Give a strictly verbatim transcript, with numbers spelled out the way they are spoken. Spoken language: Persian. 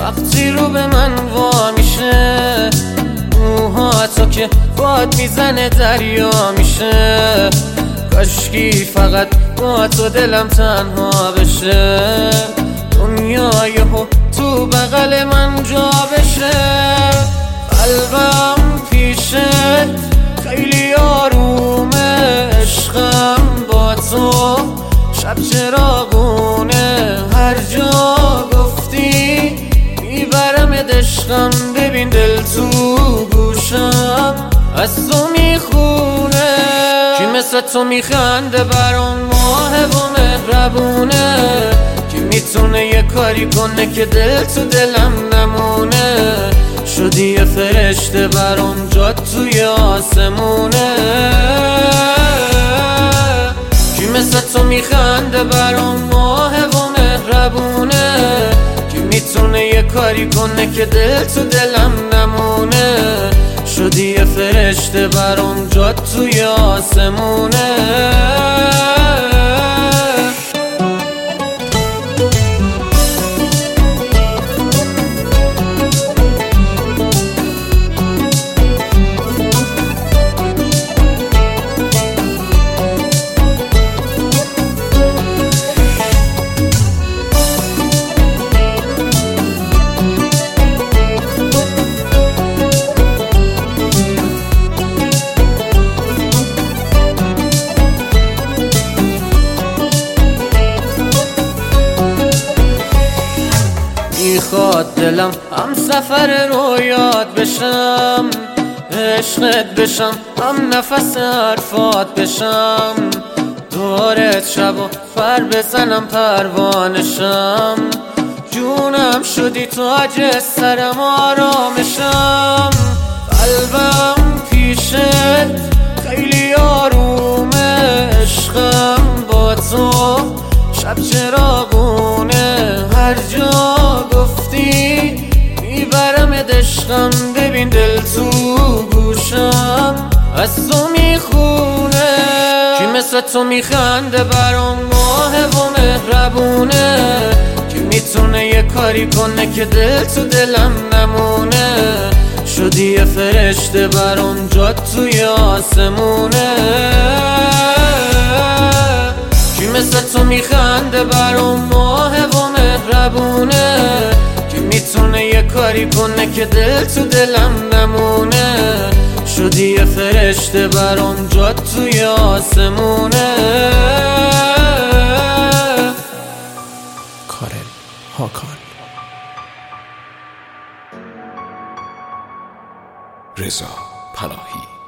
وقتی رو به من وا میشه، موهاتو که باد میزنه دریا میشه. کاشکی فقط با تو دلم تنها بشه، دنیای هو تو بغل من جا بشه. قلبم پیشت خیلی آرومه، عشقم با تو شب چراغونه. هر جا گفتی میبرم عشقم، ببین دل تو گوشم از تو میخونه. کی مثل تو میخنده برام ماه و مهربونه، کی میتونه یه کاری کنه که دل تو دلم نمونه. شدی یه فرشته برام، جات توی آسمونه. کی مثل تو میخنده برام ماه و مهربونه، کی میتونه یه کاری کنه که دل تو دلم نمونه. شدی یه فرشته برام، جات توی آسمونه. میخواد دلم هم سفر رویات بشم، عشقت بشم، هم نفس حرفات بشم. دورت شب و پر بزنم پروانشم، جونم شدی تاج سرم آرامشم. قلبم پیشت خیلی آرومه، عشقم با تو شب چراغونه. هر جا گفتی میبرم عشقم، ببین دل تو گوشم از تو میخونه. کی مثل تو میخنده برام ماه و مهربونه، کی میتونه یه کاری کنه که دل تو دلم نمونه. شدی یه فرشته برام، جات توی آسمونه. کی مثل تو میخنده برام ماه و مهربونه، کی میتونه یه کاری کنه که دل تو دلم نمونه. شدی یه فرشته برام، جات توی آسمونه. کارل هاکان، رضا پناهی.